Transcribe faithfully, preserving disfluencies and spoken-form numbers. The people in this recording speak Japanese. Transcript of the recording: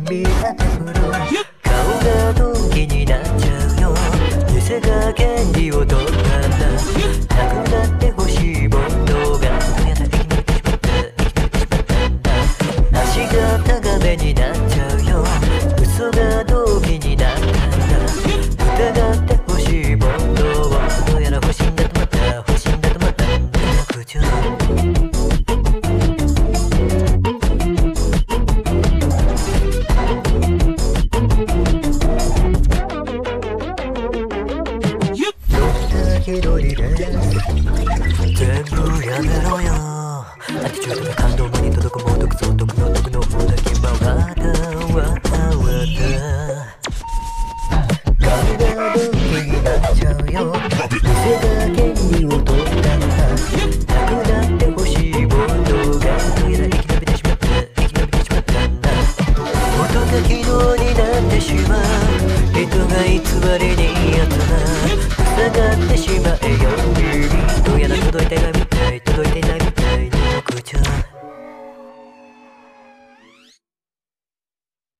見当てふる顔が動機になっちゃうよ店が権利を取ったんだなくなってほしいボンドがやだ生き抜いてしまった生き抜いてしまったんだ足が高めになっちゃうよ嘘が動機になったんだ疑ってほしいボンドをどうやら欲しいんだとまた欲しいんだとまたんだ苦情一人で全部やめろよアティチュードが感動間に届くも毒そう毒の毒の方だけはわたわたわた顔が動機になっちゃうよ店が権利を取ったんだなくなってほしいボンドがどうやら生き延びてしまった生き延びてしまったんだ音が昨日になってしまう人が偽りに集まる塞がってしまえ